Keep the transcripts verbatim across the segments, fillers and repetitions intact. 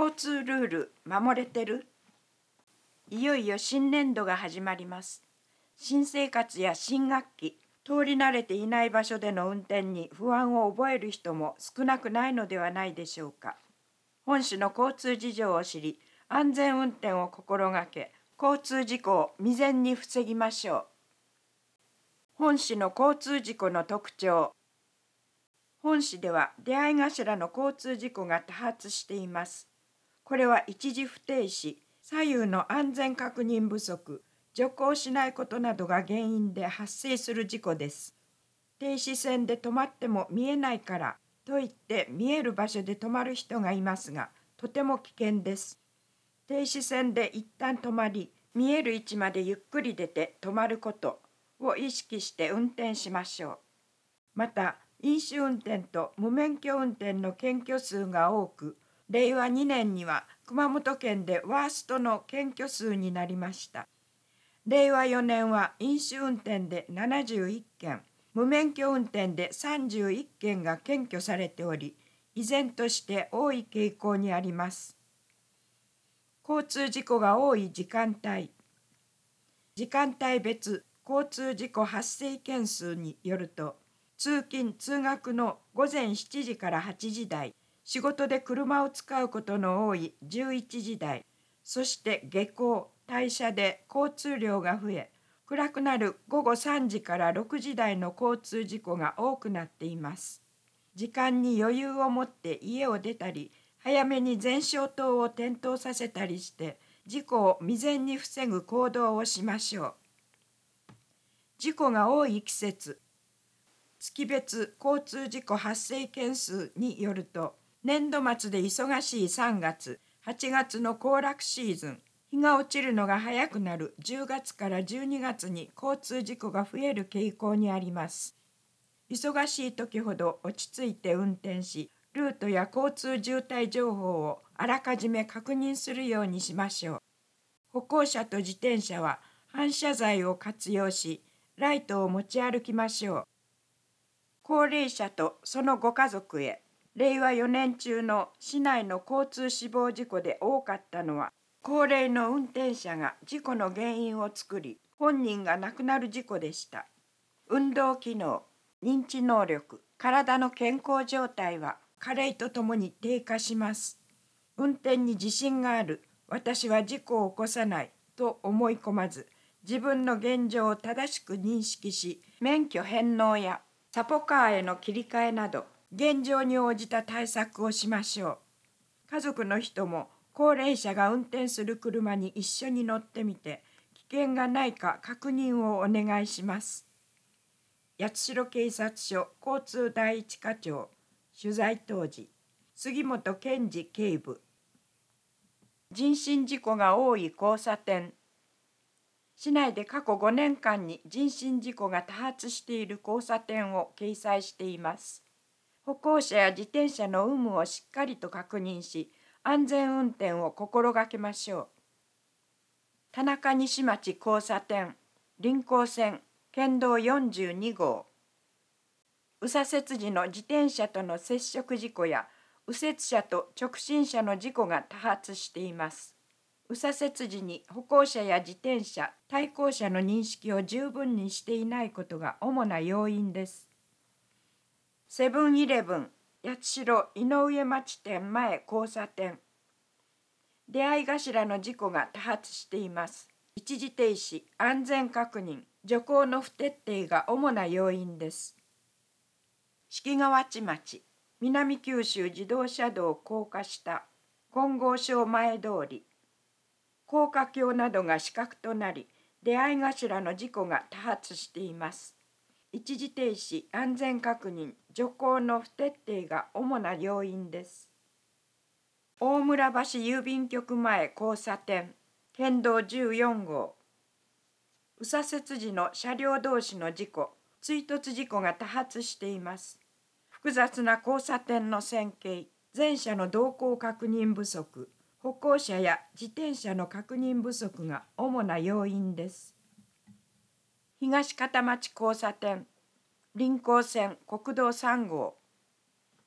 交通ルール守れてる？いよいよ新年度が始まります。新生活や新学期、通り慣れていない場所での運転に不安を覚える人も少なくないのではないでしょうか。本市の交通事情を知り、安全運転を心がけ、交通事故を未然に防ぎましょう。本市の交通事故の特徴。本市では出会い頭の交通事故が多発しています。これは一時不停止、左右の安全確認不足、徐行しないことなどが原因で発生する事故です。停止線で止まっても見えないからといって見える場所で止まる人がいますが、とても危険です。停止線で一旦止まり、見える位置までゆっくり出て止まることを意識して運転しましょう。また、飲酒運転と無免許運転の検挙数が多く、れいわにねんには熊本県でワーストの検挙数になりました。れいわよねんは飲酒運転でななじゅういっけん、無免許運転でさんじゅういっけんが検挙されており、依然として多い傾向にあります。交通事故が多い時間帯。時間帯別交通事故発生件数によると、通勤・通学のごぜんしちじからはちじ台、仕事で車を使うことの多いじゅういちじ台、そして下校・退社で交通量が増え、暗くなるごごさんじからろくじ台の交通事故が多くなっています。時間に余裕を持って家を出たり、早めに前照灯を点灯させたりして、事故を未然に防ぐ行動をしましょう。事故が多い季節。月別交通事故発生件数によると、年度末で忙しいさんがつ、はちがつの行楽シーズン、日が落ちるのが早くなるじゅうがつからじゅうにがつに交通事故が増える傾向にあります。忙しい時ほど落ち着いて運転し、ルートや交通渋滞情報をあらかじめ確認するようにしましょう。歩行者と自転車は反射材を活用し、ライトを持ち歩きましょう。高齢者とそのご家族へ。れいわよねん中の市内の交通死亡事故で多かったのは、高齢の運転者が事故の原因を作り、本人が亡くなる事故でした。運動機能、認知能力、体の健康状態は加齢とともに低下します。運転に自信がある、私は事故を起こさないと思い込まず、自分の現状を正しく認識し、免許返納やサポカーへの切り替えなど、現状に応じた対策をしましょう。家族の人も高齢者が運転する車に一緒に乗ってみて、危険がないか確認をお願いします。八代警察署交通第一課長、取材当時、杉本健二警部。人身事故が多い交差点。市内で過去ごねんかんに人身事故が多発している交差点を掲載しています。歩行者や自転車の有無をしっかりと確認し、安全運転を心がけましょう。田中西町交差点、臨港線、県道よんじゅうにごう。右左折時の自転車との接触事故や右折車と直進車の事故が多発しています。右左折時に歩行者や自転車、対向車の認識を十分にしていないことが主な要因です。セブンイレブン八代井上町店前交差点。出会い頭の事故が多発しています。一時停止、安全確認、徐行の不徹底が主な要因です。敷河内町、南九州自動車道高架下、金剛省前通り。高架橋などが死角となり、出会い頭の事故が多発しています。一時停止、安全確認、徐行の不徹底が主な要因です。大村橋郵便局前交差点、県道じゅうよんごう。右左折時の車両同士の事故、追突事故が多発しています。複雑な交差点の線形、前車の動向確認不足、歩行者や自転車の確認不足が主な要因です。東片町交差点、臨港線国道さんごう。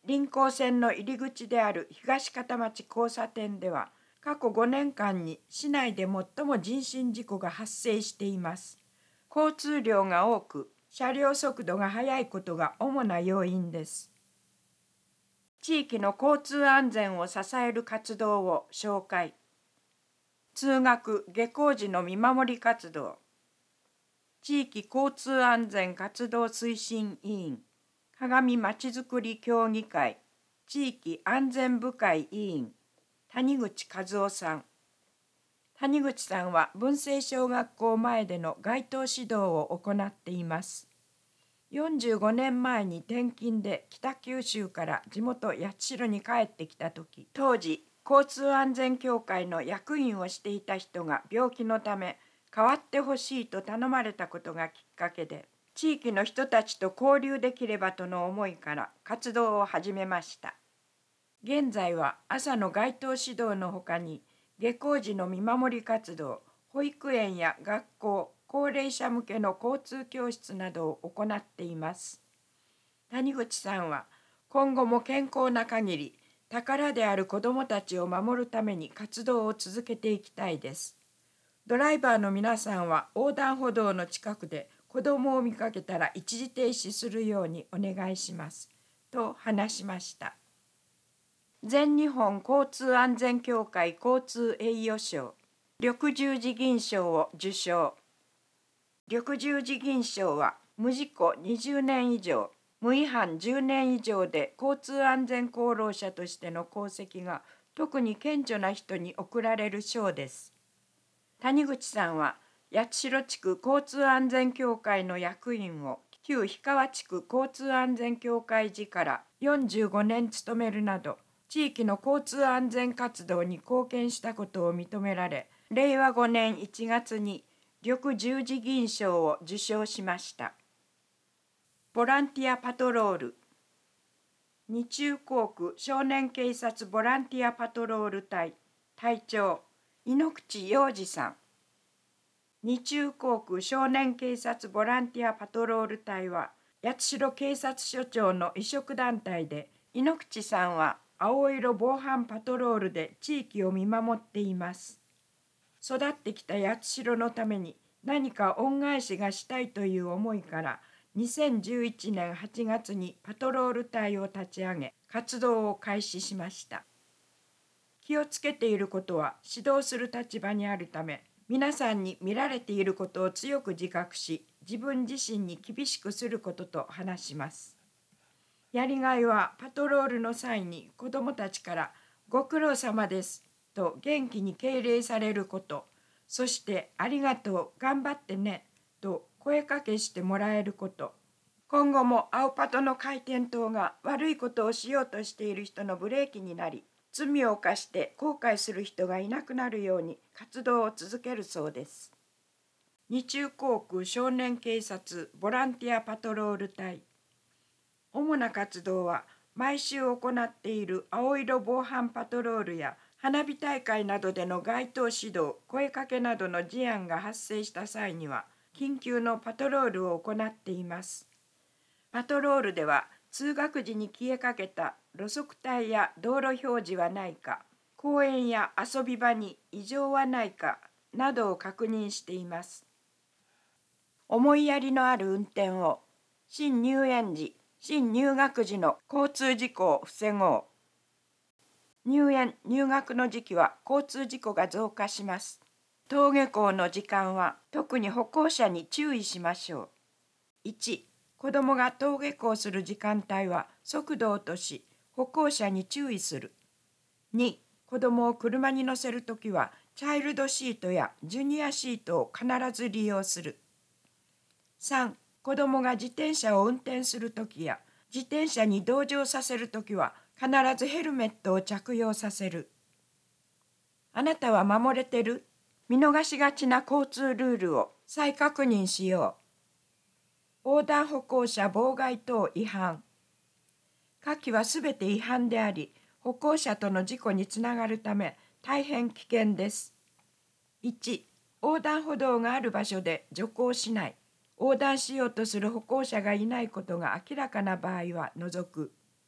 臨港線の入り口である東片町交差点では、過去ごねんかんに市内で最も人身事故が発生しています。交通量が多く、車両速度が速いことが主な要因です。地域の交通安全を支える活動を紹介。通学・下校時の見守り活動。地域交通安全活動推進委員、鏡まちづくり協議会、地域安全部会委員、谷口和夫さん。谷口さんは文星小学校前での街頭指導を行っています。よんじゅうごねんまえに転勤で北九州から地元八代に帰ってきたとき、当時交通安全協会の役員をしていた人が病気のため代わってほしいと頼まれたことがきっかけで、地域の人たちと交流できればとの思いから活動を始めました。現在は朝の街頭指導のほかに、下校時の見守り活動、保育園や学校、高齢者向けの交通教室などを行っています。谷口さんは今後も健康な限り、宝である子どもたちを守るために活動を続けていきたいです。ドライバーの皆さんは横断歩道の近くで子どもを見かけたら一時停止するようにお願いします。と話しました。全日本交通安全協会交通栄誉賞、緑十字銀賞を受賞。緑十字銀賞は無事故にじゅうねん以上、無違反じゅうねん以上で交通安全功労者としての功績が特に顕著な人に贈られる賞です。谷口さんは八代地区交通安全協会の役員を旧氷川地区交通安全協会時からよんじゅうごねん務めるなど、地域の交通安全活動に貢献したことを認められ、れいわごねんいちがつに緑十字銀賞を受賞しました。ボランティアパトロール。二中校区少年警察ボランティアパトロール隊隊長、井ノ口洋二さん。二中校区少年警察ボランティアパトロール隊は、八代警察署長の移植団体で、井ノ口さんは青色防犯パトロールで地域を見守っています。育ってきた八代のために何か恩返しがしたいという思いから、にせんじゅういちねんはちがつにパトロール隊を立ち上げ、活動を開始しました。気をつけていることは指導する立場にあるため、皆さんに見られていることを強く自覚し、自分自身に厳しくすることと話します。やりがいはパトロールの際に子どもたちからご苦労様ですと元気に敬礼されること、そしてありがとう、頑張ってねと声かけしてもらえること。今後も青パトの回転灯が悪いことをしようとしている人のブレーキになり、罪を犯して後悔する人がいなくなるように活動を続けるそうです。二中校区少年警察ボランティアパトロール隊。主な活動は毎週行っている青色防犯パトロールや花火大会などでの街頭指導、声かけなどの事案が発生した際には緊急のパトロールを行っています。パトロールでは通学時に消えかけた路側帯や道路表示はないか、公園や遊び場に異常はないかなどを確認しています。思いやりのある運転を。新入園時、新入学時の交通事故を防ごう。入園・入学の時期は交通事故が増加します。登下校の時間は特に歩行者に注意しましょう。いち、子どもが登下校する時間帯は速度を落とし、歩行者に注意する。に、子どもを車に乗せるときはチャイルドシートやジュニアシートを必ず利用する。さん、子どもが自転車を運転するときや自転車に同乗させるときは必ずヘルメットを着用させる。あなたは守れてる？見逃しがちな交通ルールを再確認しよう。横断歩行者妨害等違反。下記はすべて違反であり、歩行者との事故につながるため大変危険です。いち、横断歩道がある場所で徐行しない。横断しようとする歩行者がいないことが明らかな場合は除く。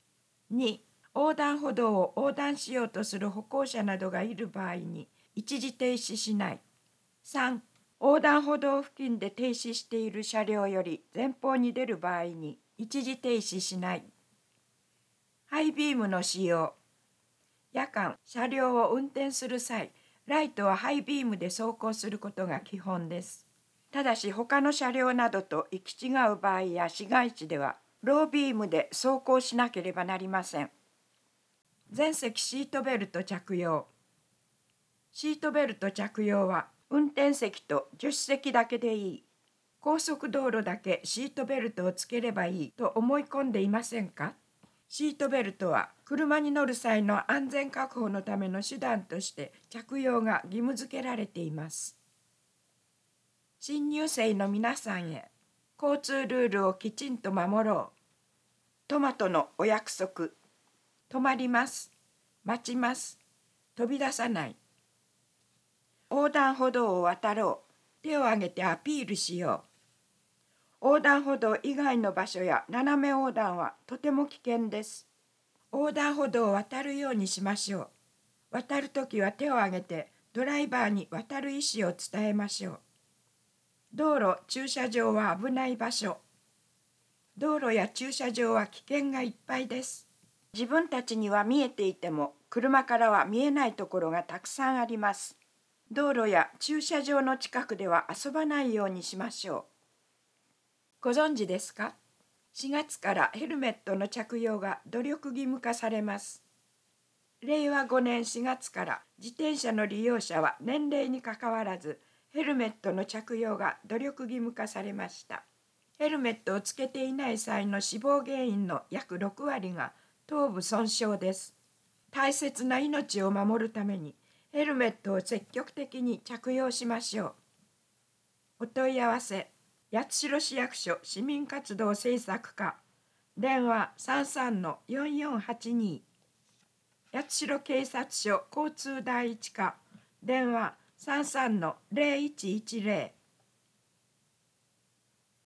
に、横断歩道を横断しようとする歩行者などがいる場合に一時停止しない。さん、横断歩道付近で停止している車両より前方に出る場合に一時停止しない。ハイビームの使用。夜間、車両を運転する際、ライトはハイビームで走行することが基本です。ただし他の車両などと行き違う場合や市街地では、ロービームで走行しなければなりません。全席シートベルト着用。シートベルト着用は運転席と助手席だけでいい。高速道路だけシートベルトをつければいいと思い込んでいませんか？シートベルトは車に乗る際の安全確保のための手段として着用が義務付けられています。新入生の皆さんへ、交通ルールをきちんと守ろう。トマトのお約束。止まります。待ちます。飛び出さない。横断歩道を渡ろう。手を挙げてアピールしよう。横断歩道以外の場所や斜め横断はとても危険です。横断歩道を渡るようにしましょう。渡るときは手を挙げてドライバーに渡る意思を伝えましょう。道路、駐車場は危ない場所。道路や駐車場は危険がいっぱいです。自分たちには見えていても、車からは見えないところがたくさんあります。道路や駐車場の近くでは遊ばないようにしましょう。ご存知ですか？しがつからヘルメットの着用が努力義務化されます。れいわごねんしがつから自転車の利用者は年齢にかかわらずヘルメットの着用が努力義務化されました。ヘルメットをつけていない際の死亡原因の約ろくわりが頭部損傷です。大切な命を守るためにヘルメットを積極的に着用しましょう。お問い合わせ、八代市役所市民活動政策課、電話 さんさんのよんよんはちに、八代警察署交通第一課、電話 さんさんのぜろいちいちぜろ